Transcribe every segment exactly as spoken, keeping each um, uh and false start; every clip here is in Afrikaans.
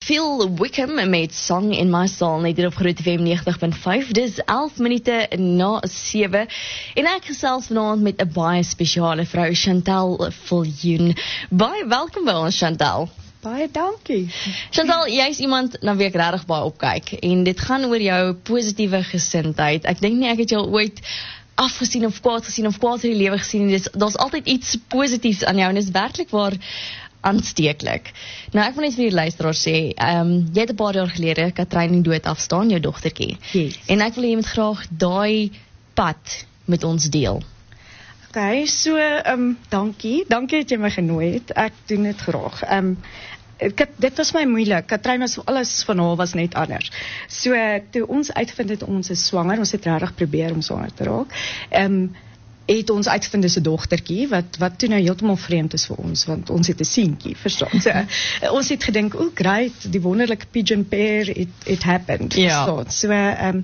Phil Wickham met Song in My Soul, net hier op Groot F M negentig punt vyf. Dis elf minute na sewe. En ek gesels vanaand met 'n baie spesiale vrou, Chantal Viljoen. Baie welkom by ons, Chantal. Baie dankie. Chantal, jy is iemand na wie ek regtig baie opkyk. En dit gaan oor jou positiewe gesindheid. Ek dink nie ek het jou ooit afgesien of kwaad gesien of kwaad in die lewe gesien. Daar's altyd iets positiefs aan jou en dit is werklik waar aansteeklik. Nou, ek wil net vir die luisteraar sê, um, jy het 'n paar jaar gelede Katrein die dood afstaan, jou dogtertjie. Yes. En ek wil jy moet graag daai pad met ons deel. Okay, so, um, dankie. Dankie dat jy my genooi het. Ek doen dit graag. Um, ek, dit was my moeilik. Katrein was, alles van haar was net anders. So, toe ons uitgevind het, ons is swanger, ons het regtig probeer om swanger te raak. Um, het ons uitgevind is 'n dogtertjie, wat, wat toe nou heeltemal vreemd is vir ons, want ons het 'n seentjie, verstaan. So, ons het gedink, o, great, die wonderlike pigeon pair, it, it happened, ja. verstaan. So, um,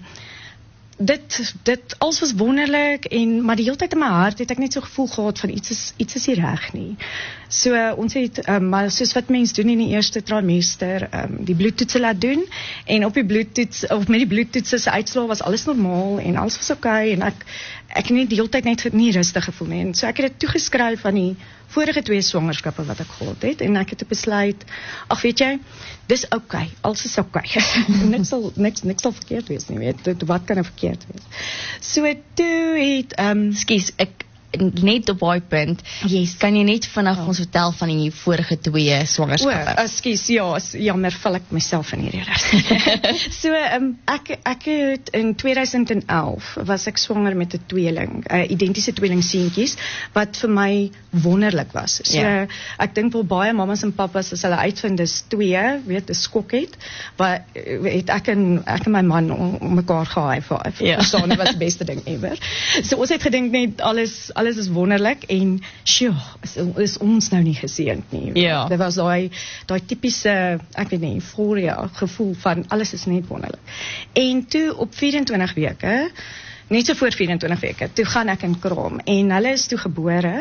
dit, dit, alles was wonderlik, en, maar die hele tyd in my hart het ek net so gevoel gehad van iets is, iets is nie reg nie. So, uh, ons het, um, maar soos wat mens doen in die eerste trimester, um, die bloedtoetse laat doen, en op die bloedtoets, of met die bloedtoetse se uitslae was alles normaal, en alles was oké, okay, en ek, ek het nie die hele tyd net nie rustig gevoel nie, en so ek het dit toegeskryf aan die vorige twee swangerskappe wat ek gehad het, en ek het besluit, ag weet jy, dis oké, okay, alles is oké, okay. niks sal, niks, niks sal verkeerd wees nie, weet, wat kan er verkeerd wees. So toe het, um, Skus, ek net op daai punt, yes. kan jy net vanaf oh. ons vertel van die vorige twee swangerskappe? O, ekskuus, ja, jammer, val ek myself in hierdie reg. So, um, ek, ek het in tweeduisend elf was ek swanger met 'n tweeling, uh, identiese tweeling seentjies, wat vir my wonderlik was. So, yeah. ek dink wel baie mamas en papas, as hulle uitvind is twee, weet, 'n skok het, wat het ek en, ek en my man om, om mekaar gehaai vir, yeah. verstaan, dit was die beste ding ever. So, ons het gedink net, alles, alles is wonderlik, en sjoe, is, is ons nou nie geseënd nie. Ja. Dit was daai, daai typiese, ek weet nie, euforia, gevoel van, alles is net wonderlik. En toe, op vyf-en-twintig weke, net so voor vyf-en-twintig weke, toe gaan ek in kraam, en hulle is toe gebore,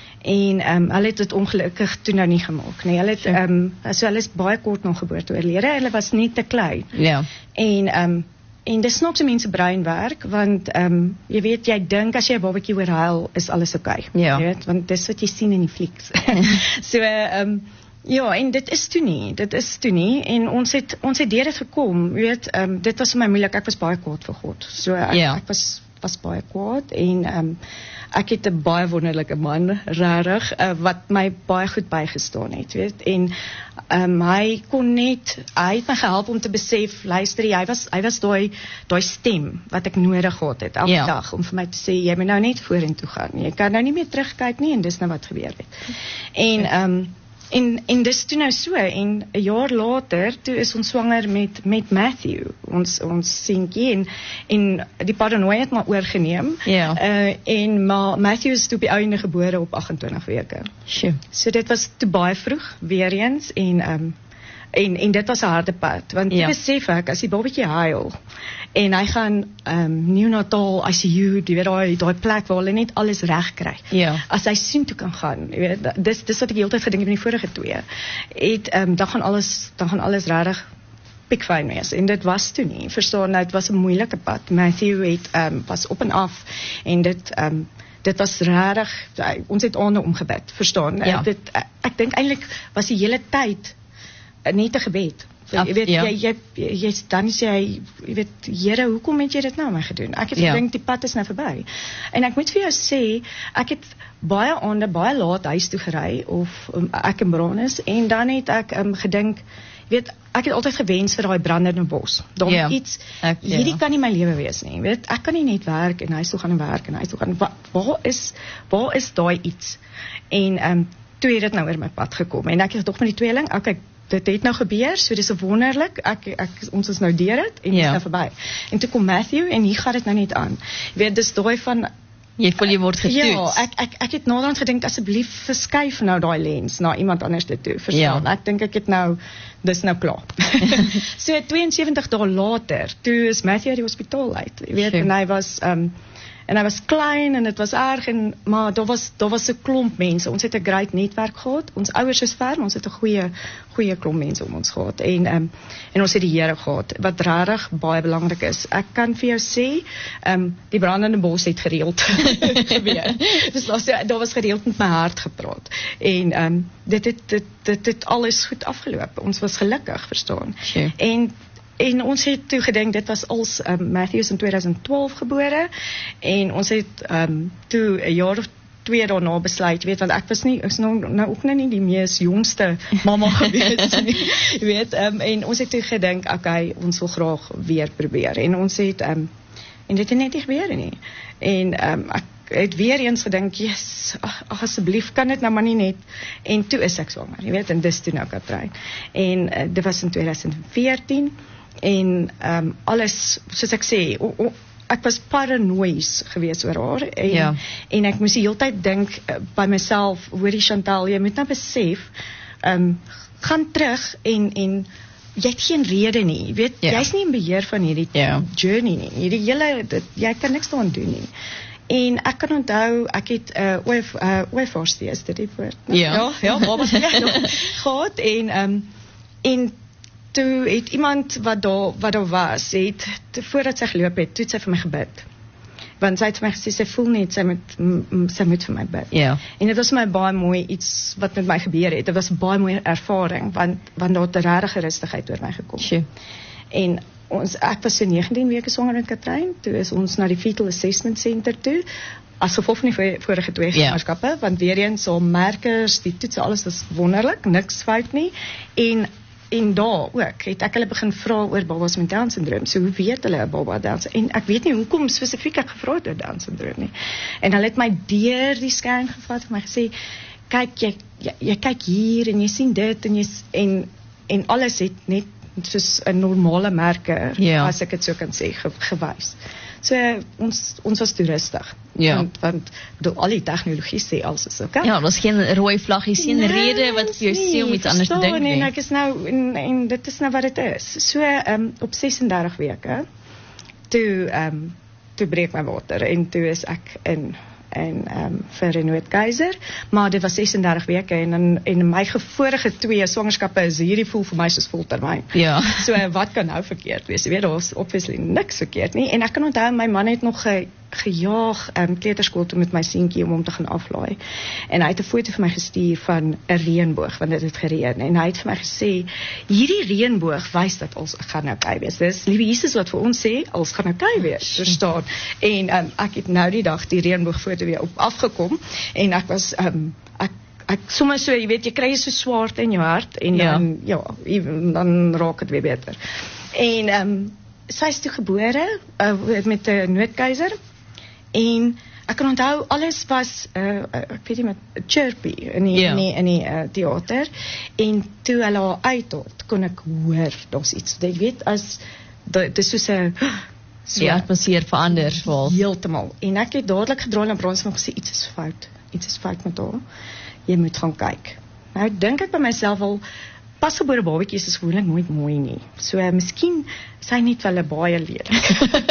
en um, hulle het dit ongelukkig toe nou nie gemaak nie. Hulle het, um, so hulle is baie kort nog geboorte oorlede, hulle was nie te klein. Ja. En, um, en dis snaakse mense brein werk, want um, jy weet, jy dink as jy 'n babatjie oorhuil, is alles oké. Okay, ja. Jy weet, want dis wat jy sien in die flieks. so, um, ja, en dit is toe nie, dit is toe nie, en ons het, ons het deur dit gekom, weet, um, dit was vir my moeilik, ek was baie kwaad vir God. So, ek, ja. ek was, was baie kwaad, en um, ek het 'n baie wonderlike man, rarig, uh, wat my baie goed bygestaan het, weet, en um, hy kon net, hy het my gehelp om te besef, luister, hy was, hy was daai, daai stem, wat ek nodig gehad het, elke ja. dag, om vir my te sê, jy moet nou net vorentoe gaan, jy kan nou nie meer terugkyk nie, en dis nou wat gebeur het. En, um, En, en dis toe nou so, en 'n jaar later, toe is ons swanger met, met Matthew, ons, ons seentjie, en, en die paranoia het maar oorgeneem, ja. uh, en maar Matthew is toe op die einde gebore op agt-en-twintig weke. Sure. So dit was toe baie vroeg, weer eens, en, um, en, en dit was 'n harde pad, want ja. Jy besef ek, as die babatjie huil, en hy gaan um, neonatal I C U, die weet daai daai plek waar hulle net alles reg kry. Ja. As hy sien toe kan gaan, jy weet, dis dis wat ek heeltyd gedink het met die vorige twee. Het um, dan gaan alles dan gaan alles regtig pikfyn wees, en dit was toe nie. Verstaan, dit was 'n moeilike pad. Matthew het um, was op en af, en dit um, dit was regtig, ons het aande omgebid, verstaan. Ja. Dit ek, ek dink eintlik was die hele tyd net 'n gebed. Af, jy weet, ja. jy, jy, jy, jy, dan sê jy, jy weet, Here, hoekom het jy dit nou my gedoen? Ek het ja. gedink, die pad is nou verby. En ek moet vir jou sê, ek het baie aande, baie laat huis toe gery, of um, ek in Brannis, en dan het ek um, gedink, weet, ek het altyd gewens vir daai brandende bos. Daar ja. iets, ek, ja. hierdie kan nie my lewe wees nie. Weet, ek kan nie net werk, en huis toe gaan en werk, en huis toe gaan, waar, waar is, waar is daai iets? En um, toe het dit nou oor my pad gekom, en ek het toch met die tweeling, ek, ek dit het nou gebeur, so dis wonderlik, ek, ek, ons is nou deur dit, en ja. is nou verby. En toe kom Matthew, en hier gaat dit nou net aan. Weet, dis daai van, jy voel jy word getoets. Ja, ek, ek, ek het naderhand gedink, asseblief verskuif nou daai lens, na iemand anders dit toe, verstaan. Ja. Ek dink ek het nou, dis nou klaar. so, tweeënsewentig dae later, toe is Matthew uit die hospitaal uit, jy weet, sure. En hy was, um, En hy was klein en dit was erg en maar daar was daar was 'n klomp mense. Ons het 'n great netwerk gehad. Ons ouers is ver, maar ons het 'n goeie goeie klomp mense om ons gehad en um, en ons het die Here gehad wat regtig baie belangrik is. Ek kan vir jou sê, um, die brandende bos het gereeld gebeur. Dus daar, daar was gereeld met my hart gepraat. En um, dit het dit dit het alles goed afgeloop. Ons was gelukkig, verstaan. Sure. En En ons het toe gedink, dit was als um, Matthews in twintig twaalf gebore, en ons het um, toe 'n jaar of twee daarna besluit, weet, want ek was nie, ek was nou, nou ook nie die mees jongste mamma gewees nie, weet, um, en ons het toe gedink, okay, ons wil graag weer probeer, en ons het, um, en dit het net nie gebeur nie, en um, ek het weer eens gedink, yes, ag, asseblief, kan dit nou maar nie net, en toe is ek swanger, jy weet, en dis toe nou Katrein, en uh, dit was in twintig veertien, en um, alles, soos ek sê, o, o, ek was paranoïes gewees oor haar, en, ja. en ek moes die hele tyd dink uh, by myself, hoorie Chantal, jy moet nou besef, um, gaan terug, en, en jy het geen rede nie, jy weet, ja. jy is nie in beheer van hierdie ja. journey nie, hierdie hele, dit, jy kan niks daaraan doen nie. En ek kan onthou, ek het uh, oefarstie, is dit die woord? Ja. Ja, ja, babas gehad, en, um, en toe het iemand wat daar, wat daar was, het, voordat sy geloop het, toe het sy vir my gebid. Want sy het vir my gesê, sy voel net, sy moet, m, sy moet vir my bid. Ja. En dit was my baie mooi iets wat met my gebeur het. Dit was 'n baie mooi ervaring, want, want daar het 'n regte rustigheid oor my gekom. Sure. En ons, ek was so negentien weke swanger met Katrein, toe is ons na die Fetal Assessment Center toe, as gevolg van die vorige twee swangerskappe, yeah. want weer eens, so merkers, die toetse, alles was wonderlik, niks fout nie, en En daar ook, het ek hulle begin vra oor babas met Down syndroom, so hoe weet hulle 'n baba Down syndroom, en ek weet nie hoekom spesifiek ek gevra het oor Down syndroom nie, en hulle het my deur die scan gevat, en my gesê, kyk, jy, jy, jy kyk hier, en jy sien dit, en, jy, en, en alles het net soos 'n normale merker, ja. as ek het so kan sê, ge, gewys. So, ons, ons was toeristig, ja. want, want door al die tegnologie sê alles is oké. Ja, dat is geen rooi vlaggie, geen nee, rede wat vir jou sê om iets anders te dink nie. En ek is nou, en, en dit is nou wat dit is. So, um, op sesendertig weke, toe, um, toe breek my water, en toe is ek in, en um, vir Renoot Keiser, maar dit was sesendertig weke, en in, en my vorige twee swangerskappe is hierdie voel vir my soos voltermyn. Ja. So, wat kan nou verkeerd wees? Jy weet, daar was obviously niks verkeerd nie, en ek kan onthou, my man het nog ge, gejaag um, kleuterskool toe met my seentjie om hom te gaan aflaai, en hy het 'n foto vir my gestuur van 'n reënboog, want dit het gereën, en hy het vir my gesê, hierdie reënboog wys dat ons gaan nou oukei wees. Dis liewe Jesus wat vir ons sê, ons gaan nou oukei wees, verstaan, en um, ek het nou die dag die reënboogfoto weer op afgekom, en ek was, um, ek ek sommer so, jy weet, jy kry so swaard in jou hart, en ja. dan, ja, dan raak het weer beter. En, um, sy is toe gebore, uh, met 'n noodkeiser, en ek kan onthou, alles was, uh, ek weet nie, met chirpy in die, yeah. in die, in die uh, theater, en toe hulle haar uithaal, kon ek hoor, daar's iets, jy weet, as, dit is soos 'n, so, die atmosfeer verander, wel. Heeltemal, en ek het dadelik gedraai na Brons en gesê, iets is fout, iets is fout met haar, jy moet gaan kyk. Nou, dink ek by myself al, pasgebore babatjies is gewoonlik nooit mooi nie. So, uh, miskien sy net wel 'n baie lelik.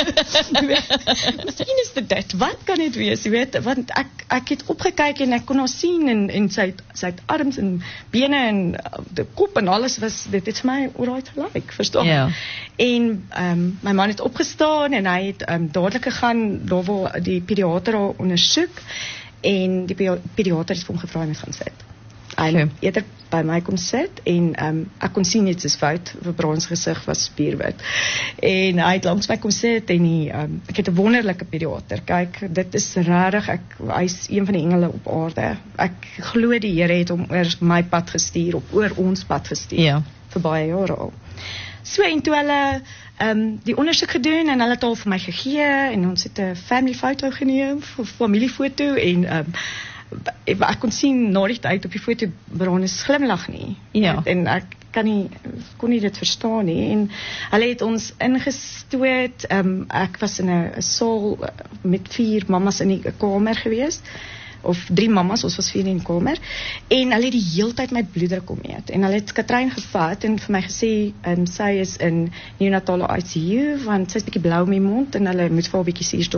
Miskien is dit dit. Wat kan dit wees? Jy weet, want ek ek het opgekyk en ek kon haar sien, en en sy sy het arms en bene en uh, die kop en alles was, dit het vir my alright gelyk, verstaan? Ja. En um, my man het opgestaan en hy het um, dadelik gegaan, daar waar die pediater haar ondersoek, en die pediater het vir hom gevra om te gaan sit. En okay. eerder by my kom sit, en um, ek kon sien iets is fout, vir Brons gesig was spierwit, en hy het langs my kom sit, en die, um, ek het 'n wonderlike pediater, kyk, dit is rarig, ek, hy is een van die engele op aarde, ek glo die Here het hom oor my pad gestuur, op oor ons pad gestuur, ja. vir baie jare al. So, en toe hulle um, die ondersoek gedoen, en hulle het al vir my gegee, en ons het 'n family foto geneem, familiefoto, en um, ek kon sien na die tyd op die foto, Brons glimlag nie, ja. en ek kan nie, kon nie dit verstaan nie, en hulle het ons ingestoot, um, ek was in 'n saal met vier mammas in die kamer gewees, of drie mammas, ons was vier in die kamer, en hulle het die hele tyd my bloeddruk kom eet, en hulle het Katrein gevat, en vir my gesê, um, sy is in neonatale I C U, want sy is bietjie blou in my mond, en hulle moet vir haar bietjie suurstof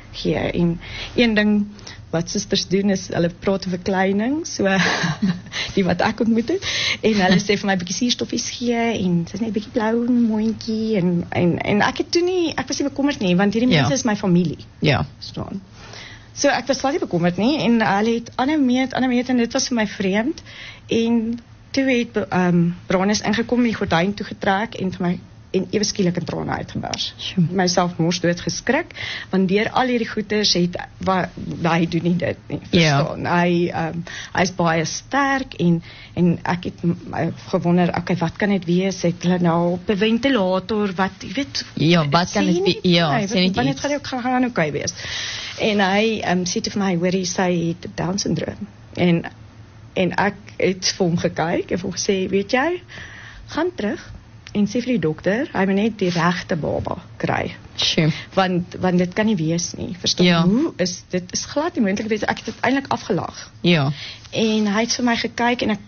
gee. En een ding wat susters doen is, hulle praat oor verkleining, so die wat ek ontmoet het, en hulle sê vir my bietjie suurstoffies gee, en dit is net bietjie blou mondjie, en, en, en ek het toe nie, ek was nie bekommerd nie, want hierdie mense ja. is my familie. Ja. Verstaan. So ek was glad nie bekommerd nie, en hulle het ander meet, ander meet, en dit was vir my vreemd, en toe het um, Branus ingekom, die gordyn toegetrek, en vir my en ewe skielik in trane uitgebars. Sure. Myself mors dood geskrik, want deur al hierdie goeders het wa, hy doen nie dit nie. Verstaan. Yeah. Hy um, hy is baie sterk en en ek het uh, gewonder, okay, wat kan dit wees? Het hulle nou op 'n ventilator, wat jy weet? kan dit wees? Ja, sê net wanneer gaan ek gaan okay wees. En hy um, sê te vir my, hoor hy sy het Down syndroom. En en ek het vir hom gekyk en vir hom gesê, weet jy, gaan terug en sê vir die dokter, hy moet net die regte baba kry. Sure. Want want dit kan nie wees nie. Verstaan? Ja. Hoe is dit is glad nie moontlik wees. Ek het dit eintlik afgelag. Ja. En hy het vir my gekyk en ek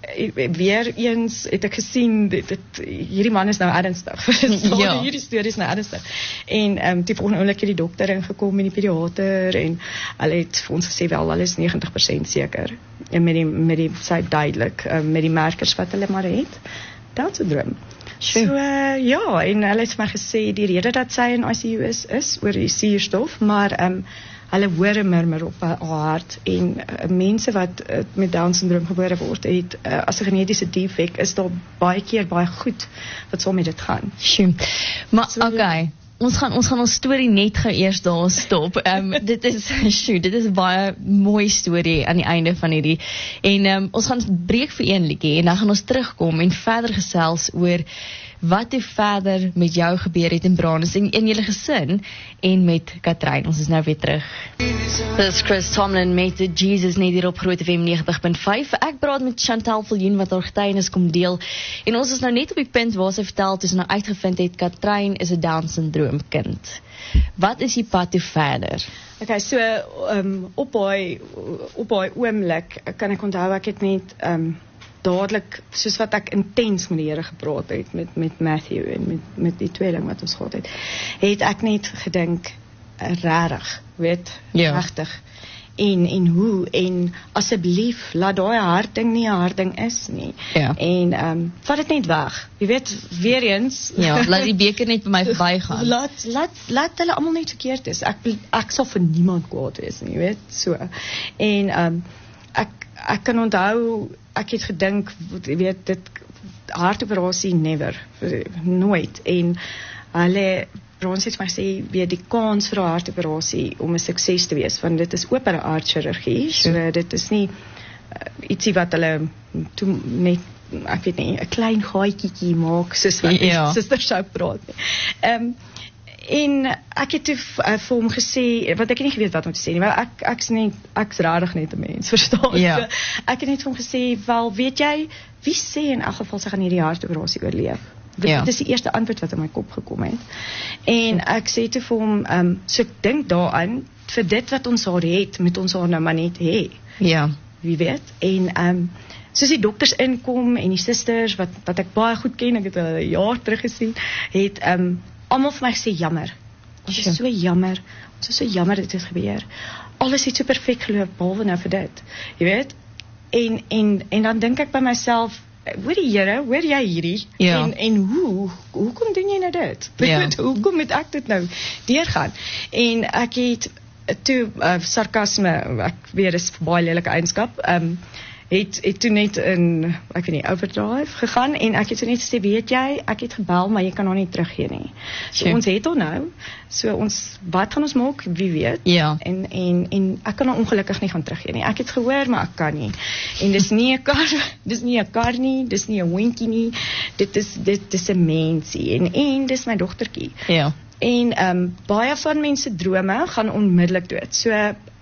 weer eens het ek gesien dit, dit hierdie man is nou ernstig. Ja. Hierdie storie is nou ernstig. En ehm um, die volgende oomblik het die dokter ingekom en die pediater en hulle het vir ons gesê wel hulle is negentig persent seker. En met die met die sy duidelik um, met die merkers wat hulle maar het. Down syndroom. Sure. So uh, ja, en hulle het my gesê die rede dat sy in I C U is is oor die suurstof, maar ehm um, hulle hoor 'n murmur op haar hart en uh, mense wat uh, met Down syndroom gebore word, het uh, as 'n genetiese defek is daar baie keer baie goed wat saam met dit gaan. Sjoe. Maar so, okay. Ons gaan ons gaan ons storie net gou eers daar stop. Ehm um, dit is sjoe, dit is 'n baie mooi storie aan die einde van hierdie. En ehm um, ons gaan breek vir een liedjie en dan gaan ons terugkom en verder gesels oor wat het verder met jou gebeur het in Branus en in julle gesin en met Katrein. Ons is nou weer terug. Dit is Chris Tomlin met Jesus net hier op Groot F M negentig punt vyf. Ek praat met Chantal Viljoen wat haar getuienis kom deel. En ons is nou net op die punt waar sy vertel het, ons nou uitgevind het Katrein is 'n Down syndroom kind. Wat is die pad toe verder? Okay, so um, op daai op daai oomblik kan ek onthou ek het net um, dadelik, soos wat ek intens met die Here gepraat het, met, met Matthew en met, met die tweeling wat ons gehad het, het ek net gedink, rarig, weet, ja. Regtig, en, en hoe, en asseblief, laat daai hardding nie 'n hardding is nie, ja. en um, vat dit net weg, jy weet, weer eens, ja, laat die beker net by my verby gaan, laat, laat, laat hulle almal net verkeerd is, ek, ek sal vir niemand kwaad wees nie, weet, so, en, um, ek, ek kan onthou, ek het gedink, jy weet, dit hartoperasie never, nooit, en hulle, Brons het my sê, weet die kans vir 'n hartoperasie om 'n sukses te wees, want dit is open aardchirurgie, so dit is nie uh, ietsie wat hulle toe net, ek weet nie, 'n klein gaatjie maak, soos wat die ja. suster sou praat nie. Ehm um, En ek het toe uh, vir hom gesê, want ek het nie geweet wat om te sê nie, maar ek ek's net ek's regtig net 'n mens, verstaan? Ja. So, ek het net vir hom gesê, wel, weet jy, wie sê in elk geval sy gaan hierdie hartoperasie oorleef? Dit ja. is die eerste antwoord wat in my kop gekom het. En ek sê toe vir hom, um, so ek dink daaraan, vir dit wat ons haar het, moet ons haar nou maar net hê. Ja. Wie weet? En um, soos die dokters inkom en die susters wat wat ek baie goed ken, ek het hulle 'n jaar terug gesien, het um, almal vir my sê jammer. Ons is so jammer. Ons is so jammer dit het gebeur. Alles het so perfek geloop behalwe nou vir dit. Jy weet? En en en dan dink ek by myself, hoor die Here, hoor jy hierdie? Ja. En en hoe hoekom doen jy nou dit? Ja. Weet, hoekom moet ek dit nou deurgaan? En ek het toe uh, sarkasme, ek weet is baie lelike eienskap. Ehm um, het het toe net in, ek weet nie, overdrive gegaan en ek het so net gesê, weet jy, ek het gebel, maar jy kan haar nie teruggee nie. So Sure. ons het haar nou, so ons, wat gaan ons maak, wie weet, Ja. en, en, en ek kan haar ongelukkig nie gaan teruggee nie, ek het gehoor, maar ek kan nie, en dis nie 'n kar, dis nie 'n kar nie, dis nie 'n hondjie nie, dit is, dit is 'n mensie, en, en dis my dogtertjie, Ja. en um, baie van mense drome gaan onmiddellik dood, so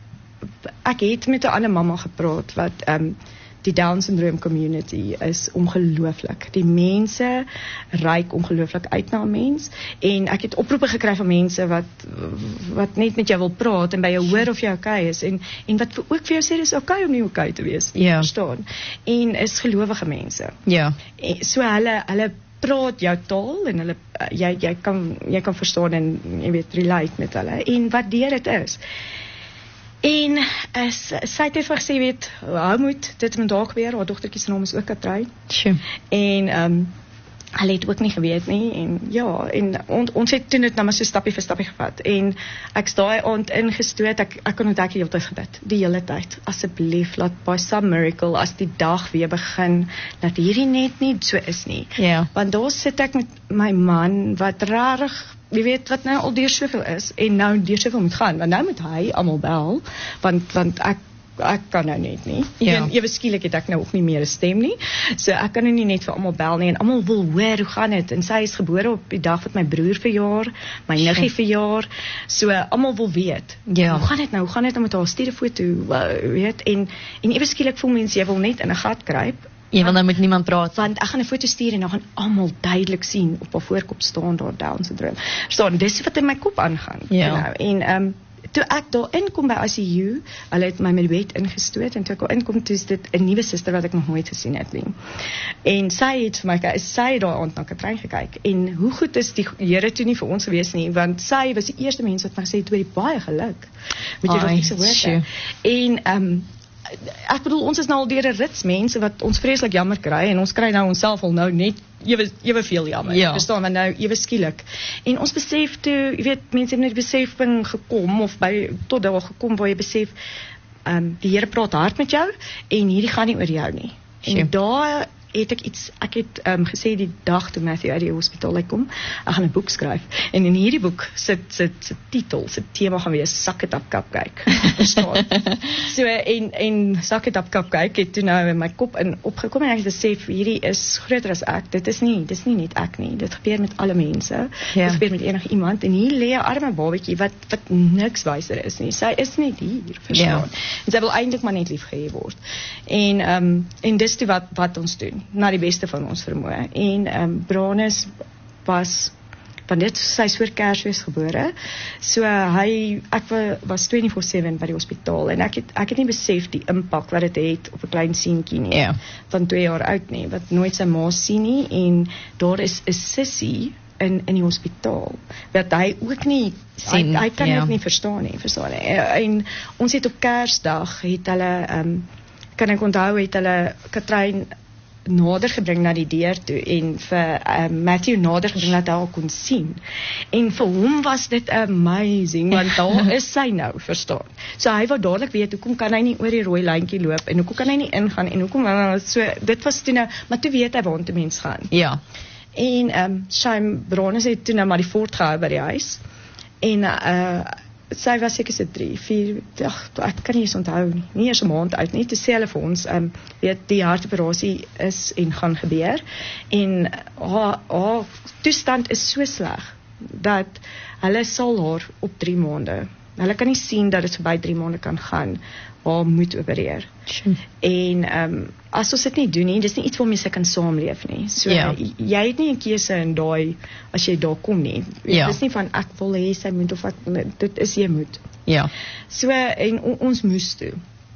ek het met 'n ander mamma gepraat, wat um, die Down syndroom community is ongelooflik. Die mense reik ongelooflik uit na 'n mens en ek het oproepe gekry van mense wat wat net met jou wil praat en by jou hoor of jy okay is en en wat ook vir jou sê dis okay om nie okay te wees. Ja. Verstaan? En is gelowige mense. Ja. En so hulle hulle praat jou taal en hulle uh, jy jy kan jy kan verstaan en jy weet relate met hulle en wat deur dit is. En uh, sy het vir gesê weet hou moet dit met daar gebeur, haar dogtertjie se naam is ook Katry. Sure. En ehm um, hulle het ook nie geweet nie en ja en on, ons het toe net nou maar so stappie vir stappie gevat en ek's daai aand ingestoot ek ek kon net ek die hele tyd gebid die hele tyd asseblief laat by some miracle as die dag weer begin dat hierdie net nie so is nie yeah. want daar sit ek met my man wat rarig jy weet wat nou al deur soveel is en nou deur soveel moet gaan want nou moet hy almal bel want want ek ek kan nou net nie. Ja. En ewe skielik het ek nou ook nie meer 'n stem nie. So ek kan nou nie net vir almal bel nie en almal wil hoor hoe gaan dit en sy is gebore op die dag wat my broer verjaar, my niggie verjaar. So almal wil weet. Ja. Hoe gaan dit nou? Hoe gaan dit nou met haar stuur 'n foto, wow, weet en en ewe skielik voel mense jy wil net in 'n gat kruip. Ja, want dan moet niemand praat. Want ek gaan 'n foto stuur en dan gaan almal duidelik sien op haar voorkop staan daar Down syndroom. Verstaan, dis wat in my kop aangaan. Ja. You know, en ehm um, toe ek daar inkom by I C U, hulle het my met die bed ingestoot en toe ek al inkom, toe is dit 'n nuwe suster wat ek nog nooit gesien het nie. En sy het vir my, sy het daar aand na Katry gekyk en hoe goed is die Here toe nie vir ons gewees nie, want sy was die eerste mens wat my gesê het, "Jy baie geluk met jou dogter se geboorte." En ehm um, ek bedoel ons is nou al deur 'n rits mense wat ons vreeslik jammer kry en ons kry nou onsself al nou net ewe ewe veel jammer. Ja. Verstaan maar nou ewe skielik. En ons besef toe, jy weet mense het net besefing gekom of by tot daar gekom waar jy besef ehm um, die Here praat hard met jou en hierdie gaan nie oor jou nie. En Sure. daar het ek iets ek het um, gesê die dag toe Matthew uit die hospitaal uitkom, ek gaan 'n boek skryf en in hierdie boek sit sit sit titel, sit tema gaan wees Suck It Up Cupcake. Verstaan? So en en Suck It Up Cupcake het toe nou in my kop in opgekom en ek het besef hierdie is groter as ek. Dit is nie dis nie net ek nie. Dit gebeur met alle mense. Ja. Dit gebeur met enige iemand en hier lê 'n arme babatjie wat wat niks wyser is nie. Sy is net hier, verstaan? Ja. En sy wil eintlik maar net liefgehê word. En ehm um, en dis toe wat wat ons doen na die beste van ons vermoë. En ehm um, Branus was van dit sy is voor Kersfees gebore. So uh, hy ek was twenty-four seven by die hospitaal en ek het ek het nie besef die impak wat dit het, het op 'n klein seentjie nie. Ja. Van twee jaar oud nie wat nooit sy ma sien nie en daar is 'n sussie in in die hospitaal wat hy ook nie sien, hy, hy kan ja. dit nie verstaan nie, verstaan nie. En ons het op Kersdag het hulle ehm um, kan ek onthou het hulle Katry nader gebring na die deur toe en vir uh, Matthew nader gebring dat hy haar kon sien. En vir hom was dit amazing want daar is sy nou, verstaan. So hy wou dadelik weet hoekom kan hy nie oor die rooi lyntjie loop en hoekom kan hy nie ingaan en hoekom so dit was toe nou, maar toe weet hy waar 'n mens gaan. Ja. En ehm um, sy Branus het toe nou maar die fort gehou by die huis. En uh sy was seker so drie, vier, ag, ek kan nie eens onthou nie, nie eers 'n maand oud nie, toe sê hulle vir ons, um, weet, die hartoperasie is en gaan gebeur, en haar, haar toestand is so sleg, dat hulle sal haar op drie maande, hulle kan nie sien dat het verby drie maande kan gaan, haar moet opereer. Sure. En um, as ons dit nie doen nie, dis nie iets waarmee sy kan saamleef nie. So Ja. jy het nie 'n keuse in daai as jy daar kom nie. Ja. Dis nie van ek wil hê sy moet of wat, dit is jy moet. Ja. So en on, ons moes toe.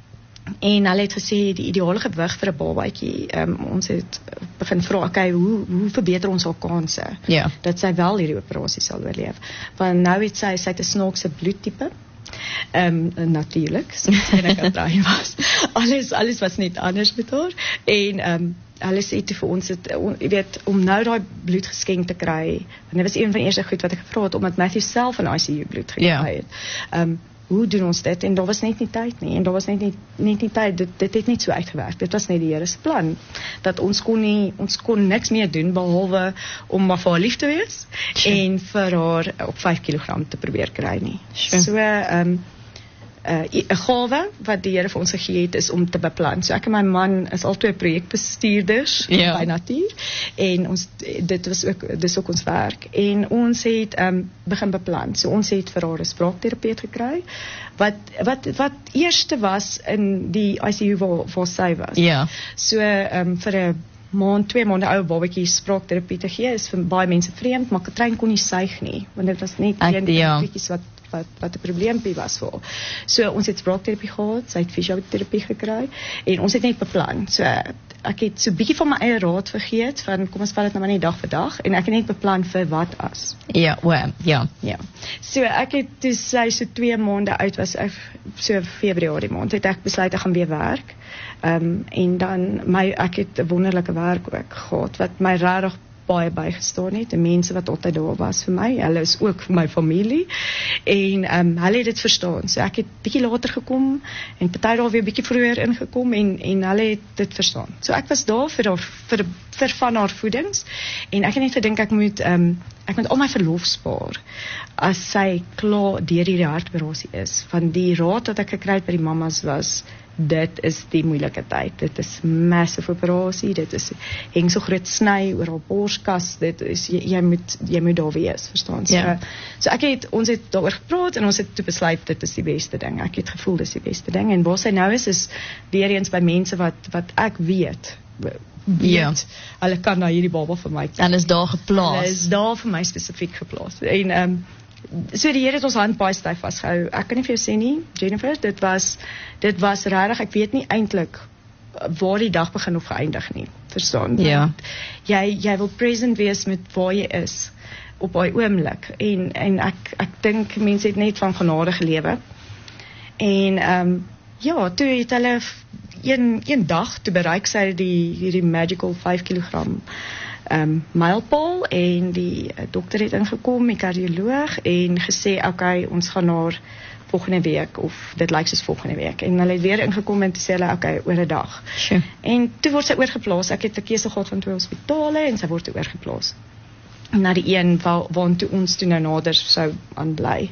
En hulle het gesê die ideale gewig vir 'n babatjie, um, ons het begin vra, okay, hoe hoe verbeter ons haar kanse? Ja. Dat sy wel hierdie operasie sal oorleef. Want nou het sy sy het 'n snaakse bloedtipe. Ehm um, natuurlik, soos ek het daai was. Alles alles was net anders met haar en ehm um, hulle sê toe vir ons het on, jy weet om nou daai bloed geskenk te kry. Want dit was een van die eerste goed wat ek gevra het omdat Matthew self in I C U bloed gekry Ja. het. Ehm um, hoe doen ons dit? En daar was net nie tyd nie en daar was net nie net nie tyd. Dit dit het net so uitgewerk. Dit was net die Here se plan dat ons kon nie ons kon niks meer doen behalwe om maar vir haar lief te wees Sure. en vir haar op vyf kilogram te probeer kry nie. Sure. So ehm um, 'n uh, gawe wat die Here vir ons gegee het is om te beplan. So ek en my man is albei projekbestuurders Ja. by Natuur en ons dit was ook dis ook ons werk en ons het um, begin beplan. So ons het vir haar 'n spraakterapeut gekry wat wat wat eerste was in die I C U waar waar sy was. Ja. So um, vir 'n maand, twee maande ou babatjie spraakterapie te gee is vir baie mense vreemd, maar Katry kon nie suig nie want dit was net Ek- een ja. bietjies wat wat wat 'n probleempie was vir haar. So ons het spraakterapie gehad, sy het fisioterapie gekry en ons het net beplan. So ek het so bietjie van my eie raad vergeet van kom ons vat dit nou maar net dag vir dag en ek het net beplan vir wat as. Ja, well, ja. Ja. So ek het toe sy so twee maande uit was, ek, so Februarie maand het ek besluit ek gaan weer werk. Um, en dan my ek het 'n wonderlike werk ook gehad wat my regtig baie bygestaan het, die mense wat altyd daar was vir my, hulle is ook vir my familie en um, hulle het dit verstaan, so ek het bietjie later gekom en party daar weer bietjie vroeër ingekom en, en hulle het dit verstaan, so ek was daar vir haar, vir, vir van haar voedings en ek het net gedink ek moet um, ek moet al my verlof spaar as sy klaar deur hierdie hartoperasie is, van die raad wat ek gekry het by die mammas was dit is die moeilike tyd, dit is massive operasie, dit is heng so groot sny oor haar borskas, dit is, jy, jy moet jy moet daar wees, verstaan, so, ja. so ek het, ons het daaroor gepraat en ons het toe besluit, dit is die beste ding, ek het gevoel dit is die beste ding, en waar sy nou is, is weer eens by mense wat, wat ek weet, weet, ja. hulle kan na hierdie baba vir my, en is daar geplaas, hulle is daar vir my spesifiek geplaas, en um, so die Here het ons hand baie styf vasgehou. Ek kan nie vir jou sê nie, Jennifer, dit was dit was regtig, ek weet nie eintlik waar die dag begin of geëindig nie. Verstaan? Ja. Jy jy wil present wees met waar jy is op daai oomblik en en ek ek dink mense het net van genade gelewe. En ehm um, ja, toe het hulle een een dag toe bereik sy die hierdie magical vyf kilogram Um, mylpaal en die uh, dokter het ingekom, die kardioloog en gesê, okay, ons gaan naar volgende week, of dit lyk soos volgende week, en hulle het weer ingekom en te sê hulle, okay, oor 'n dag. Sure. En toe word sy oorgeplaas, ek het 'n keuse gehad van twee hospitale, en sy word toe oorgeplaas na die een, waar, waar toe ons toe nou nader sou aan bly.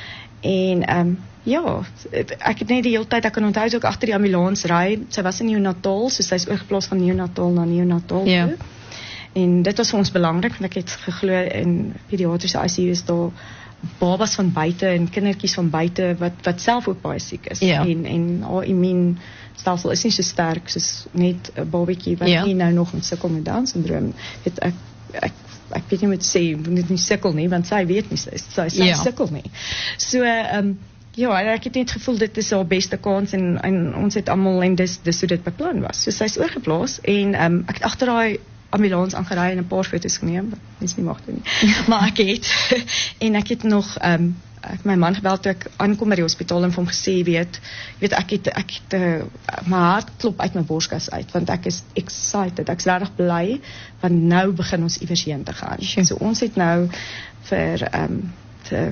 En, um, ja, ek het net die hele tyd, ek kan onthou ook agter die ambulans ry, sy was in neonatal, so sy is oorgeplaas van neonatal na neonatal ja. toe. En dit was vir ons belangrik, want ek het geglo in pediatriese I C U is daar babas van buite en kindertjies van buite wat wat self ook baie siek is. Ja. En en haar immuunstelsel is nie so sterk soos net 'n babatjie wat ja. nie nou nog met sukkel met Down syndroom. Weet ek ek ek weet nie met sê moet nie sukkel nie, want sy weet nie sy sy, sy ja. sukkel nie. So ehm um, ja, ek het net gevoel dit is haar beste kans en en ons het almal en dis dis hoe dit beplan was. So sy is oorgeplaas en ehm um, ek het agter daai ambulans aangery en 'n paar foto's geneem, wat mens nie mag doen nie. Maar ek het en ek het nog um, ek my man gebel toe ek aankom by die hospitaal en vir hom gesê, weet, weet ek het ek het uh, my hart klop uit my borskas uit want ek is excited, ek is regtig bly want nou begin ons iewers heen te gaan. Sure. So ons het nou vir um, te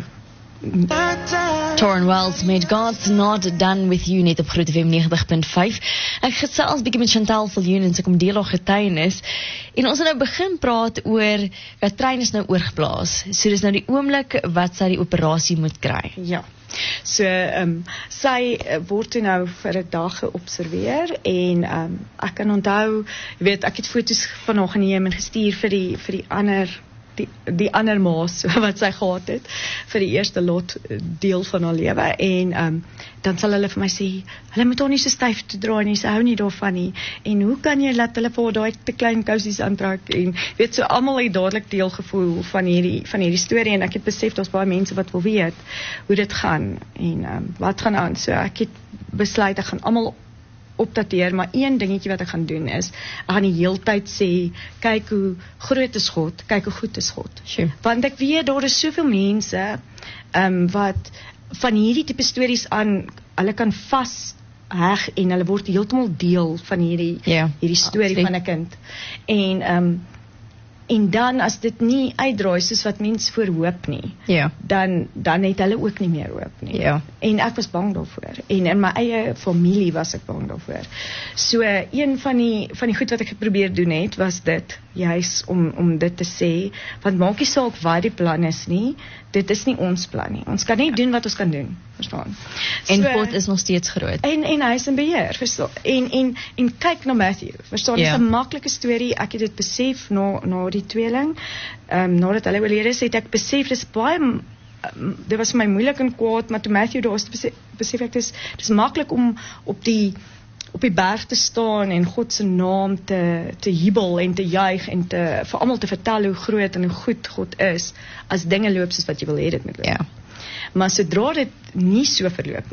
Torren Wells, made God's not done with you, net op Groot F M negentig punt vyf. Ek gesels bietjie met Chantal Viljoen en sy kom deel haar getuienis. En ons het nou begin praat oor dat trein is nou oorgeplaas. So dis nou die oomblik wat sy die operasie moet kry. Ja. So ehm um, sy uh, word toe nou vir 'n dag geobserveer en ehm um, ek kan onthou, jy weet, ek het foto's van haar geneem en gestuur vir die vir die ander die die ander maas wat sy gehad het vir die eerste lot deel van haar lewe en um, dan sal hulle vir my sê hulle moet haar nie so styf te dra nie, sy hou nie daarvan nie en hoe kan jy laat hulle vir daai te klein kousies aantrek en weet so almal het dadelik deel gevoel van hierdie van hierdie storie en ek het besef daar's baie mense wat wil weet hoe dit gaan en um, wat gaan aan, so ek het besluit ek gaan almal opdateer, maar een dingetjie wat ek gaan doen is, ek gaan die hele tyd sê, kyk hoe groot is God, kyk hoe goed is God. Sure. Want ek weet, daar is soveel mense, um, wat van hierdie tipe stories aan, hulle kan vasheg en hulle word heeltemal deel van hierdie, yeah. hierdie storie Absoluut. van 'n kind. En, um, en dan, as dit nie uitdraai soos wat mens voor hoop nie, yeah. dan, dan het hulle ook nie meer hoop nie. Yeah. En ek was bang daarvoor. En in my eie familie was ek bang daarvoor. So, een van die, van die goed wat ek geprobeer doen het, was dit, juist om, om dit te sê, want maak nie saak wat die plan is nie, dit is nie ons plan nie. Ons kan nie doen wat ons kan doen, verstaan? En so, God is nog steeds groot. En, en hy is in beheer, verstaan? En, en, en kyk na Matthew, verstaan? Dit Ja. is 'n maklike storie, ek het dit besef na, na die tweeling, um, nadat hulle oorlede is, het ek besef, dis baie, um, dit was my moeilik en kwaad, maar toe Matthew daar is, besef, besef ek, dis, dis maklik om op die op die berg te staan en God se naam te te jubel en te juig en te vir almal te vertel hoe groot en hoe goed God is as dinge loop soos wat jy wil hê dit moet loop. Ja. Maar sodra dit nie so verloop nie,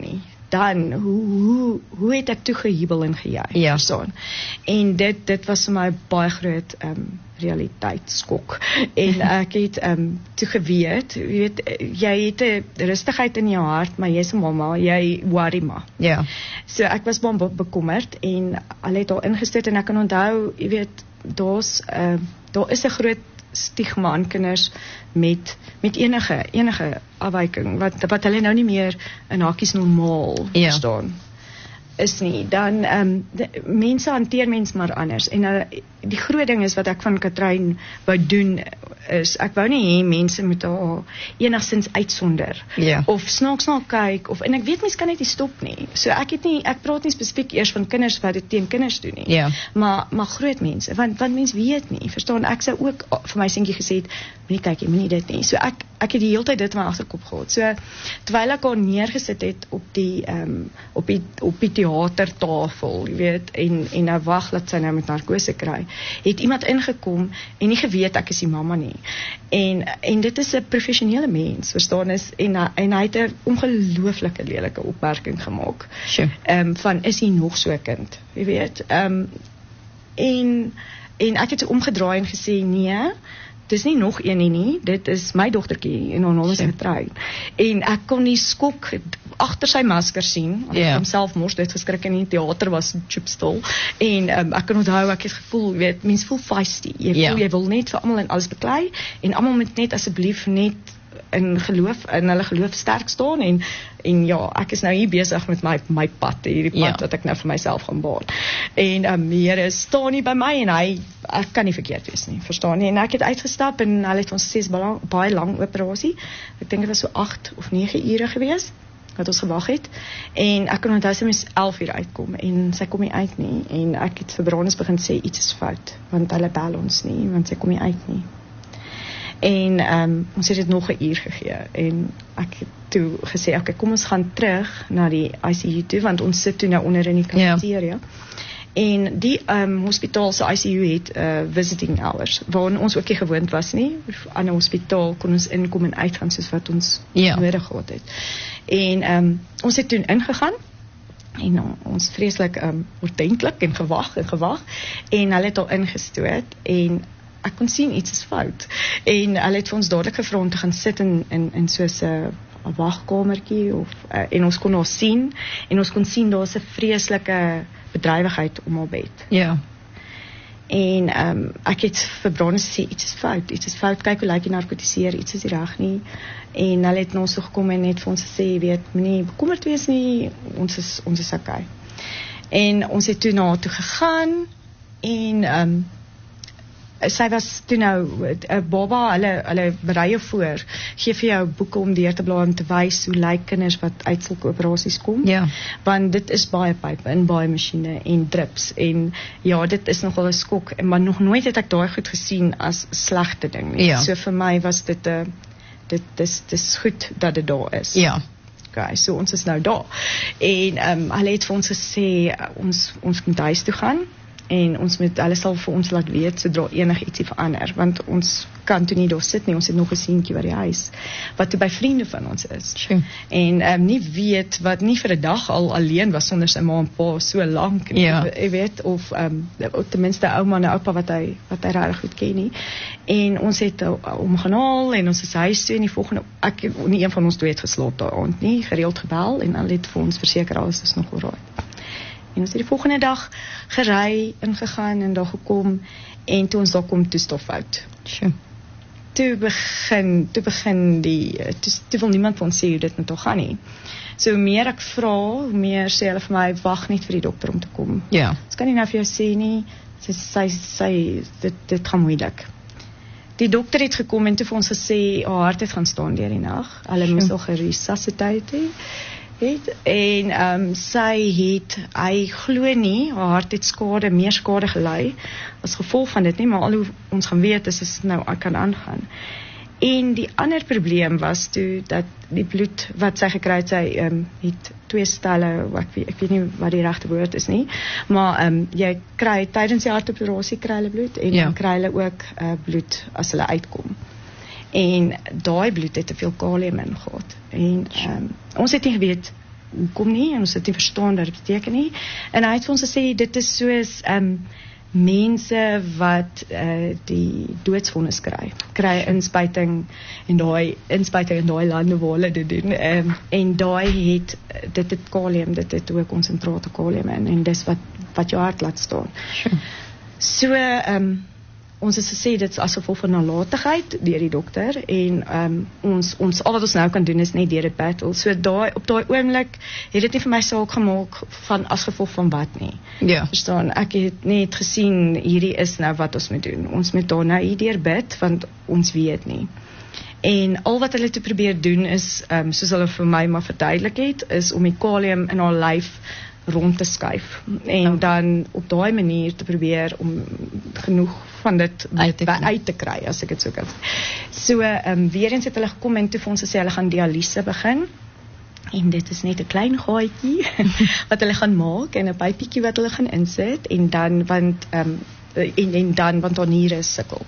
dan hoe hoe hoe het ek toe gejubel en gejuig, Ja. verstaan? En dit dit was vir my baie groot um, realiteitsskok. En ek het um, toe geweet, jy weet, jy het 'n rustigheid in jou hart, maar jy's 'n mamma, jy worry maar. Ja. So ek was baie be- bekommerd en hulle het al ingestoot en ek kan onthou, jy weet, daar's uh, daar is 'n groot stigma aan kinders met met enige enige afwyking wat wat hulle nou nie meer in hakies normaal Ja. verstaan is nie. Dan ehm um, mense hanteer mens maar anders en uh, die groot ding is wat ek van Katrein wou doen is ek wou nie hê mense moet haar enigstens uitsonder Ja. of snaaks na kyk of en ek weet mense kan net nie stop nie. So ek het nie ek praat nie spesifiek eers van kinders wat dit teen kinders doen nie. Ja. Maar maar groot mense want want mense weet nie. Verstaan ek sou ook vir my seentjie gesê het moenie kyk jy moenie dit nie. So ek ek het die hele tyd dit in my agterkop gehad. So terwyl ek haar neergesit het op die ehm um, op die op die teatertafel, jy weet, en en nou wag dat sy nou met narkose kry, het iemand ingekom en nie geweet ek is die mamma nie. En en dit is 'n professionele mens, verstaan is en en hy het 'n ongelooflike lelike opmerking gemaak. Sure. Ehm um, van is hy nog so 'n kind, jy weet. Ehm um, en en ek het omgedraai en gesê nee, dis nie nog een nie, nie. Dit is my dogtertjie en haar naam is Katrein. En ek kon die skok agter sy masker sien. Hy Ja. het homself mos dit geskrik in die teater was chipstil. En um, ek kan onthou ek het gevoel, weet, mense voel feisty. Jy Ja. voel jy wil net vir almal en alles beklei en almal moet net asseblief net in geloof in hulle geloof sterk staan en en ja, ek is nou hier besig met my my pad, hierdie pad Ja. wat ek nou vir myself gaan baan. En um, die Here staan nie by my en hy ek kan nie verkeerd wees nie, verstaan nie. En ek het uitgestap en hulle het ons sê baie baie lang operasie. Ek dink dit was so agt of nege ure gewees wat ons gewag het. En ek kan onthou sy moes elf uur uitkom en sy kom nie uit nie en ek het vir Branus begin sê iets is fout want hulle bel ons nie want sy kom nie uit nie. En um, ons het dit nog 'n uur gegee en ek het toe gesê okay, kom ons gaan terug na die I C U toe want ons sit toe nou onder in die cafeteria. En die um, hospitaal se I C U het uh, visiting hours waarin ons ook nie gewoond was nie. Aan 'n hospitaal kon ons inkom en uitgaan soos wat ons Ja. nodig gehad het. En um, ons het toe ingegaan en uh, ons vreeslik um, ordentlik en gewag en gewag en hulle het al ingestoot en ek kon sien iets is fout. En hulle het vir ons dadelik gevra om te gaan sit in in in so 'n wagkamertjie of uh, en ons kon haar sien en ons kon sien daar's 'n vreeslike bedrywigheid om haar bed. Ja. En ehm um, ek het vir Branus gesê iets is fout, iets is fout. Kyk hoe lyk die narkotiseer, iets is nie reg nie. En hulle het na ons toe gekom en net vir ons gesê, weet, moenie bekommerd wees nie, ons is ons is okay. En ons het toe na haar toe gegaan en ehm um, sy was toe nou 'n baba, hulle hulle berei jou voor, gee vir jou boeke om deur te blaai om te wys hoe lyk kinders wat uit sulke operasies kom. Ja. Want dit is baie pype en baie masjiene en drips en ja, dit is nogal 'n skok, maar nog nooit het ek daai goed gesien as slegte ding nie. Ja. So vir my was dit 'n dit dis dis goed dat dit daar is. Ja. Okay, so ons is nou daar. En ehm um, hulle het vir ons gesê ons ons moet huis toe gaan. En ons moet, hulle sal vir ons laat weet sodra enige ietsie verander, want ons kan toe nie daar sit nie, ons het nog 'n seentjie by die huis, wat toe by vriende van ons is. Sure. En um, nie weet, wat nie vir 'n dag al alleen was sonder sy ma en pa so lank nie, Ja. jy weet, of um, ten minste ouma en oupa wat hy, wat hy regtig goed ken nie. En ons het uh, hom gaan haal en ons is huis toe en die volgende, ek, nie een van ons twee het geslaap daai aand nie, gereeld gebel en hulle het vir ons verseker alles is nog alraai. En ons het die volgende dag gery, ingegaan en daar gekom en toe ons daar kom toe stof fout. Sure. Toe begin, toe begin die, toe, toe wil niemand vir ons sê hoe dit met haar gaan nie. So hoe meer ek vra, hoe meer sê hulle vir my, wag net vir die dokter om te kom. Ja. Ons kan nie nou vir jou sê nie, sy, sy, sy, dit, dit gaan moeilik. Die dokter het gekom en toe vir ons gesê, haar hart het gaan staan deur die nag. Hulle moes al geresusciteer het. Het, en um, sy het, hy glo nie, haar hart het skade, meer skade gelei as gevolg van dit nie, maar al hoe ons gaan weet is, is nou, ek kan aangaan. En die ander probleem was toe, dat die bloed wat sy gekry het, sy um, het twee stelle, ek weet, ek weet nie wat die regte woord is nie, maar um, jy kry, tydens die hartoperasie kry hulle bloed, en Ja. dan kry hulle ook uh, bloed as hulle uitkom. En daai bloed het te veel kalium in gehad. En um, ons het nie geweet hoekom nie, en ons het nie verstaan dat dit beteken nie. En hy het vir ons gesê, dit is soos, um, mense wat uh, die doodsvonnis kry, kry inspuiting en daai inspuiting in daai lande waar hulle dit doen, um, en daai het, dit het kalium, dit het ook konsentrate kalium in, en dis wat, wat jou hart laat staan. Sure. So, um, ons is gesê, dit is as gevolg van nalatigheid deur die dokter, en um, ons, ons, al wat ons nou kan doen is net deur dit battle, so daai, op daai oomblik het dit nie vir my saak gemaak van as gevolg van wat nie. Ja. Verstaan, ek het net gesien, hierdie is nou wat ons moet doen, ons moet daar nou hierdeur bid, want ons weet nie. En al wat hulle te probeer doen is, um, soos hulle vir my maar verduidelik het, is om die kalium in haar lyf rond te skuif, en oh. dan op daai manier te probeer om genoeg van dit uit te, uit te kry, as ek dit so kan sê. So, um, weer eens het hulle gekom en toe vir ons gesê, hulle gaan dialyse begin, en dit is net 'n klein gaatjie wat hulle gaan maak, en 'n pypietjie wat hulle gaan insit, en dan, want, um, en, en dan, want haar niere sukkel.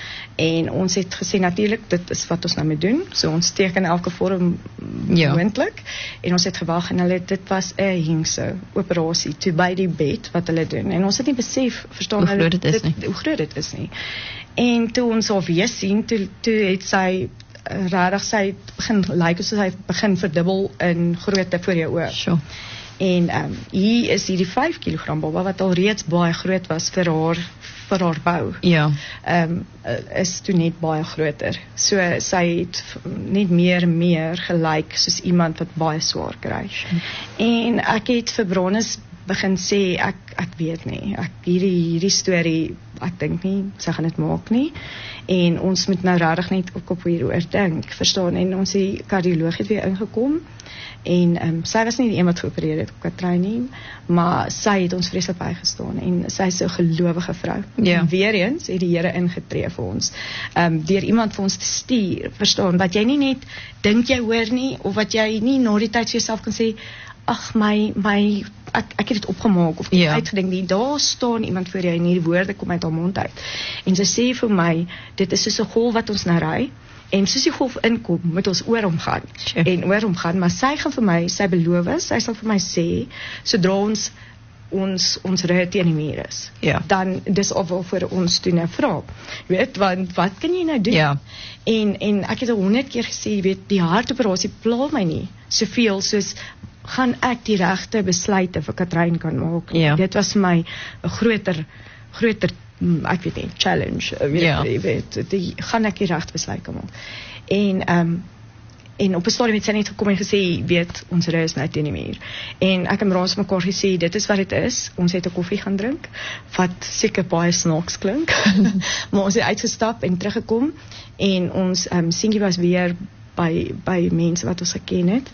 En ons het gesê, natuurlik, dit is wat ons nou moet doen, so ons teken elke vorm ja. moontlik, en ons het gewag, en hulle, dit was 'n hengse operasie, toe by die bed, wat hulle doen, en ons het nie besef, verstaan hoe groot dit is nie, hoe groot dit is nie, en toe ons al weer sien, toe, toe het sy, uh, rarig sy begin, lyk soos hy begin verdubbel in grootte voor jou oor, sure. En um, hier is hierdie vyf kilogram baba, wat al reeds baie groot was vir haar, vir haar bou, ja. um, is toe net baie groter. So sy het net meer en meer gelyk soos iemand wat baie swaar kry. Sure. En ek het vir Branus begin sê, ek, ek weet nie, ek, hierdie, hierdie storie, ek dink nie, sy gaan dit maak nie, en ons moet nou rarig net ook op hieroor dink, verstaan, en ons die kardioloog het weer ingekom, en um, sy was nie die een wat geopereer het op Katrein nie, maar sy het ons vreeslik bygestaan, en sy is so 'n gelowige vrou, yeah. en weer eens het die Here ingetree vir ons, um, deur iemand vir ons te stuur, verstaan, wat jy nie net dink jy hoor nie, of wat jy nie na die tyd vir jouself kan sê, ag my, my ek, ek het dit opgemaak, of ja. uitgedink nie, daar staan iemand voor jou, en hierdie woorde kom uit haar mond uit, en sy sê vir my, dit is soos 'n golf wat ons nou ry, en soos die golf inkom, moet ons oor hom gaan, sure. en oor hom gaan, maar sy gaan vir my, sy beloof, sy sal vir my sê, sodra ons ons, ons rug teen die muur is, ja. dan, dis of wel vir ons toe nou vra, weet, want, wat kan jy nou doen, ja. en, en ek het al honderd keer gesê, weet, die hartoperasie pla my nie, soveel soos, gaan ek die regte besluite vir Katrein kan maak, ja. dit was my 'n groter, groter, ek weet nie, challenge, weet, ja. weet, die, gaan ek die regte besluit kan maak, en, um, en op 'n stadium het sy net gekom en gesê, weet, ons rug is nou teen die muur, en ek en Raas mekaar gesê, dit is wat dit is, ons het 'n koffie gaan drink, wat seker baie snaaks klink, maar ons het uitgestap en teruggekom, en ons, um, Sintjie was weer by, by mense wat ons geken het,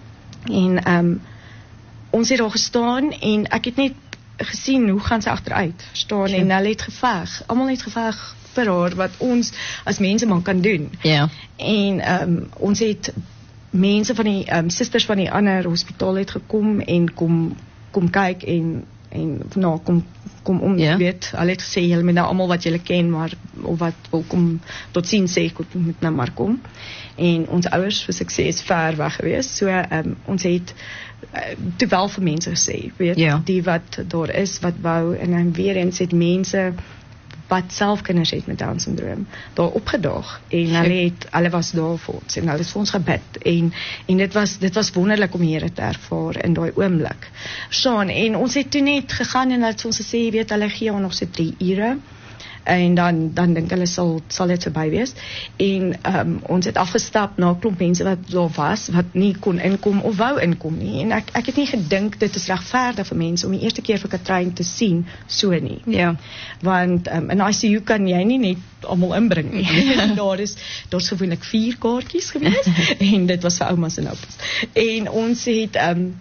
en um, ons het daar gestaan, en ek het net gesien, hoe gaan sy agteruit, verstaan, ja. En hulle het geveg, almal het geveg vir haar, wat ons as mense man kan doen, ja. En um, ons het mense van die, um, sisters van die ander hospitaal het gekom, en kom, kom kyk, en, en nou, kom, kom om, ja. weet, hulle het gesê, julle moet nou almal wat julle ken, maar, of wat wil kom, tot sien sê, moet nou maar kom, en ons ouers, soos ek sê, is ver weg gewees, so, um, ons het, uh, toe wel vir mense gesê, weet, ja. die wat daar is, wat wou, en dan weer eens het mense, wat self kinders het met Down syndroom, daar opgedaag, en hulle het, hulle was daar vir ons, en hulle het vir ons gebid, en, en dit was, dit was wonderlik om die Here te ervaar, in daai oomblik, Sean, en ons het toe net gegaan, en het ons gesê, weet, hulle gee ons nog so drie ure, en dan, dan dink hulle sal, sal dit verby wees, en um, ons het afgestap na 'n klomp mense wat daar was, wat nie kon inkom, of wou inkom nie, en ek, ek het nie gedink, dit is regverdig vir mense, om die eerste keer vir Katrein te sien, so nie, ja. want um, in I C U kan jy nie net almal inbring nie, daar is, daar is gewoonlik vier kaartjies gewees, en dit was vir oumas en oupas, en ons het, um,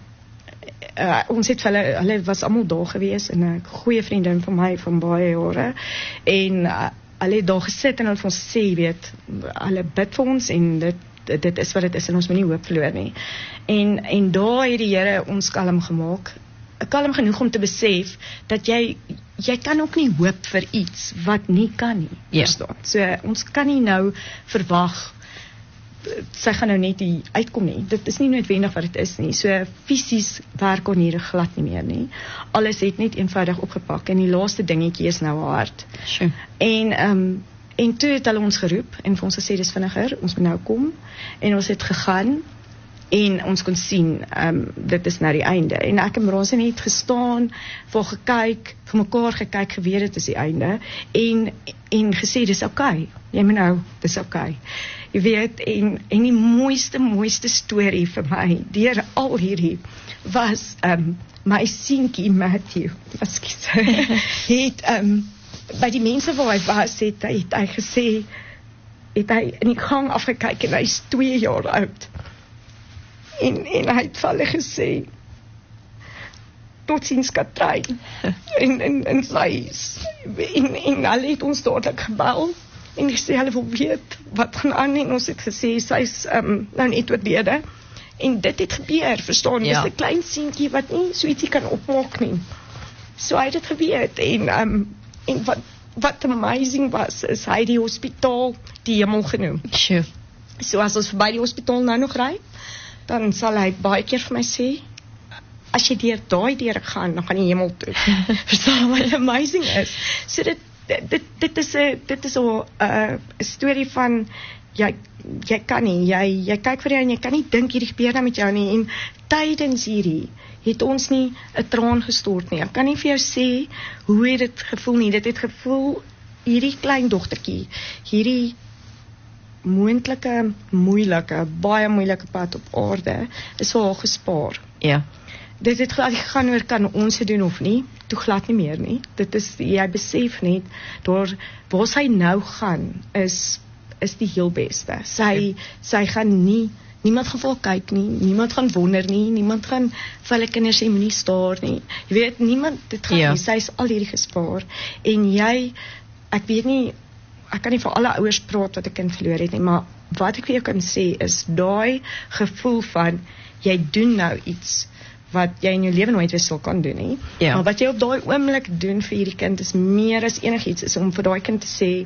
Uh, ons het vir hulle, hulle was almal daar gewees, en 'n goeie vriendin van my van baie jare, en uh, hulle het daar gesit, en hulle het ons sê, weet, hulle bid vir ons, en dit, dit is wat dit is, en ons moet nie hoop verloor nie, en, en daar het die Here ons kalm gemaak, kalm genoeg om te besef, dat jy, jy kan ook nie hoop vir iets, wat nie kan nie, yeah. verstaan, so ons kan nie nou verwag, sy gaan nou net nie uitkom nie. Dit is nie noodwendig wat dit is nie. So fisies werk haar niere glad nie meer nie. Alles het net eenvoudig opgepak en die laaste dingetjie is nou haar hart. Sure. En ehm um, en toe het hulle ons geroep en vir ons gesê dis vinniger, ons moet nou kom en ons het gegaan en ons kon sien um, dit is nou die einde en ek en Bronsie het gestaan, vir gekyk, vir mekaar gekyk, geweet dit is die einde en en gesê dis okay. Jy moet nou, dis okay. Jy weet en en die mooiste mooiste storie vir my deur al hierdie was um, my seentjie Matthew. Ekskuus. het um, by die mense waar hy was het hy, het hy gesê het hy in die gang afgekyk en hy is twee jaar oud. En, en hy het vir hulle gesê, tot ziens Katrein, en, en, en sy, en, en hulle het ons dadelik gebel, en gesê, hulle wil weet, wat gaan aan, en ons het gesê, sy is um, nou net oorlede, en dit het gebeur, verstaan, ja. Dis 'n klein seentjie wat nie so ietsie kan opmaak nie, so hy het het geweet, en, um, en wat, wat amazing was, is hy die hospitaal die hemel genoem, sure. So as ons verby die hospitaal nou nog ry, dan sal hy baie keer vir my sê, as jy deur daai deur gaan, dan gaan jy hemel toe. Verstaan wat amazing is. So dit dit dit is 'n dit is 'n 'n storie van jy jy kan nie, jy jy kyk vir jou en jy kan nie dink hierdie gebeur nou met jou nie en tydens hierdie het ons nie 'n traan gestort nie. Ek kan nie vir jou sê hoe het dit gevoel nie. Dit het gevoel hierdie klein dogtertjie, hierdie moontlike, moeilike, baie moeilike pad op aarde is vir haar gespaar. Ja. Dit het glad gegaan oor kan ons dit doen of nie, toe glad nie meer nie. Dit is, jy besef net, daar, waar sy nou gaan, is, is die heel beste. Sy, ja. sy gaan nie, niemand gaan vir kyk nie, niemand gaan wonder nie, niemand gaan vir hulle kinders sê, moenie staar nie. Jy weet, niemand, dit gaan ja. nie, sy is al hierdie gespaar. En jy, ek weet nie, ek kan nie vir alle ouers praat wat 'n kind verloor het nie, maar wat ek vir jou kan sê is daai gevoel van jy doen nou iets wat jy in jou lewe nooit weer sal kan doen nie. Ja. Maar wat jy op daai oomblik doen vir hierdie kind is meer as enigiets, is om vir daai kind te sê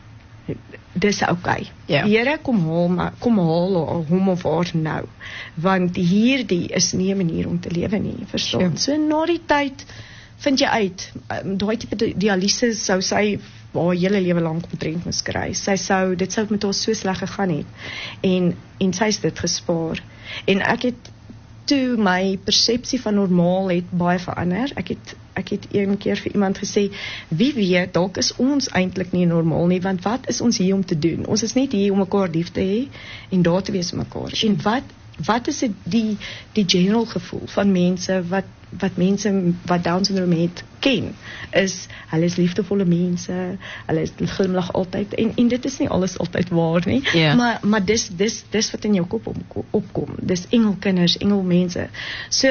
dis okay. Ja. Here kom haal maar kom haal hom of haar nou, want hierdie is nie 'n manier om te lewe nie, verstaan? Ja. So na die tyd vind jy uit, daai tipe dialyse sou sy haar hele lewe lank omtrent moes kry. Sy sou, dit sou met haar so sleg gegaan het. En, en sy is dit gespaar. En ek het toe, my persepsie van normaal het baie verander. Ek het, ek het een keer vir iemand gesê, wie weet, dalk is ons eintlik nie normaal nie, want wat is ons hier om te doen? Ons is net hier om mekaar lief te hê en daar te wees vir mekaar. En wat, wat is die, die general gevoel van mense wat wat mense wat Down syndroom het ken, is, hulle is liefdevolle mense, hulle is glimlag altyd, en, en dit is nie alles altyd waar nie, yeah. maar, maar dis, dis, dis wat in jou kop op, opkom, dis engelkinders, engelmense, so,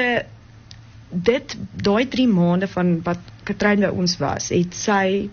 dit, daai drie maande van wat Katrein by ons was, het sy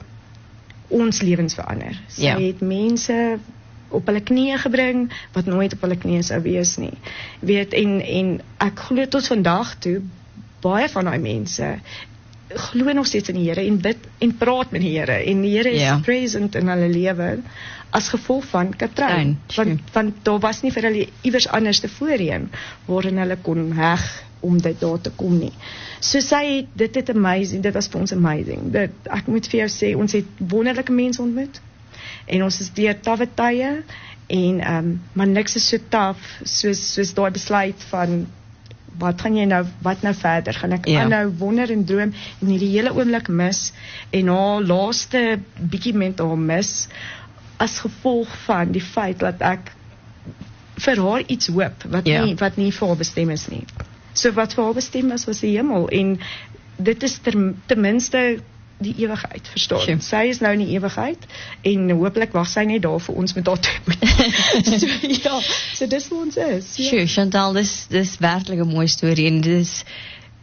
ons lewens verander, sy yeah. het mense op hulle knieë gebring, wat nooit op hulle knieë sou wees nie, weet, en, en ek glo tot vandag toe, baie van die mense glo nog steeds in die Here en bid en praat met die Here en die Here is yeah. present in hulle lewe as gevolg van Katrein, want, want daar was nie vir hulle iewers anders te voorheen waarin hulle kon heg om dit daar te kom nie. So sy, dit het amazing, dit was vir ons amazing, dit, ek moet vir jou sê, ons het wonderlike mense ontmoet en ons is deur tawwe tye en, um, maar niks is so taf soos, soos daai besluit van wat gaan jy nou, wat nou verder, gaan ek ja. nou wonder en droom, en hierdie hele oomblik mis, en haar laaste bietjie met haar mis, as gevolg van die feit dat ek vir haar iets hoop, wat, ja. nie, wat nie vir haar bestem is nie. So wat vir haar bestem is, was die hemel, en dit is ter, ten minste die ewigheid, verstaan. Sure. Sy is nou in die ewigheid, en hopelik wag sy net daar vir ons met haar toe. so ja, so dis hoe ons is. Ja. Sure, Chantal, dis, dis werkelijk een mooie story, en dis,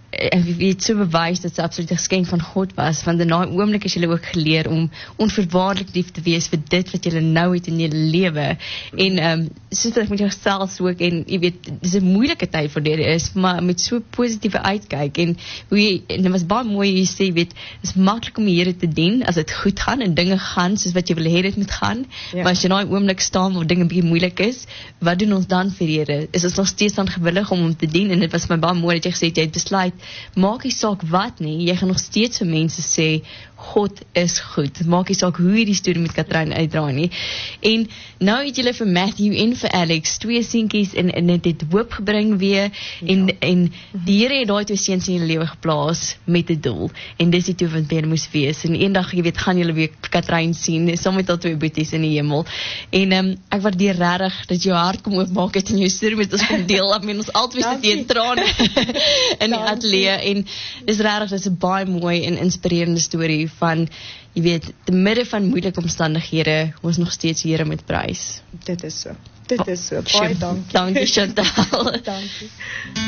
en wie weet so bewys dat sy absoluut 'n geskenk van God was, want in daai oomblik is julle ook geleer om onvoorwaardelik lief te wees vir dit wat julle nou het in julle lewe. En ehm um, soos dat ek met jouself ook, en jy weet, dis 'n moeilike tyd vir dit is, maar met so positiewe uitkyk, en hoe jy, en dit was baie mooi jy sê, weet, dis maklik om die Here te dien as dit goed gaan en dinge gaan soos wat jy wil hê dit moet gaan, ja. Maar as jy in daai oomblik staan waar dinge bietjie moeilik is, wat doen ons dan vir die Here? Is ons nog steeds dan gewillig om hom te dien? En dit was my baie mooi dat jy gesê het, jy het besluit, maak nie saak wat nie, jy gaan nog steeds vir mense sê, God is goed. Maak nie saak hoe jy die storie met Katrein uitdraai nie. En nou het julle vir Matthew en vir Alex twee seentjies en en dit het hoop gebring weer, en ja. en die Here het daai twee seuns in julle lewe geplaas met 'n doel. En dis die toe wat binne moes wees. En eendag, jy weet, gaan julle weer Katrein sien saam met al twee boeties in die hemel. En um, ek waardeer regtig dat jou hart kom oopmaak het in jou storie met ons kom deel. Ek meen ons albei sit hier in trane in die ateljee, en dis regtig, dis 'n baie mooi en inspirerende storie van, jy weet, te midde van moeilike omstandighede, ons nog steeds Here met prys. Dit is so. Dit is so. Baie dankie. Dankie, Chantal. Dankie.